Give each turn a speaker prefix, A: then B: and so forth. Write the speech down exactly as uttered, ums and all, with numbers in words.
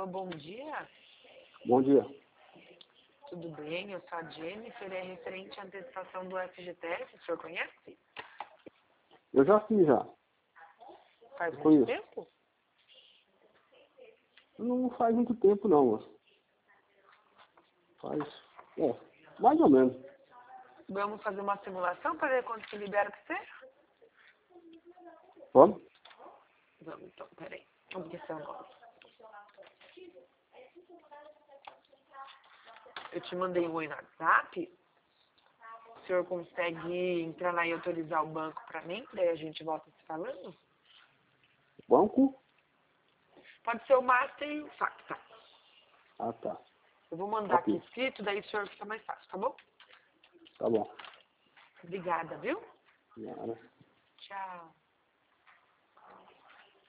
A: Alô, bom dia.
B: Bom dia.
A: Tudo bem? Eu sou a Jennifer, é referente à antecipação do F G T S, o senhor conhece?
B: Eu já fiz já.
A: Faz
B: Eu
A: muito
B: conheço.
A: tempo?
B: Não faz muito tempo não, mas faz, é, mais ou menos.
A: Vamos fazer uma simulação para ver quanto que libera para você?
B: Vamos?
A: Vamos então, peraí. Vamos ver seu nome. Eu te mandei um oi no WhatsApp. O senhor consegue entrar lá e autorizar o banco para mim? Daí a gente volta se falando?
B: Banco?
A: Pode ser o Master e o Fax, tá?
B: Ah, tá.
A: Eu vou mandar
B: Ok.
A: aqui escrito, daí o senhor fica mais fácil, tá bom?
B: Tá bom.
A: Obrigada, viu?
B: Nada.
A: Tchau.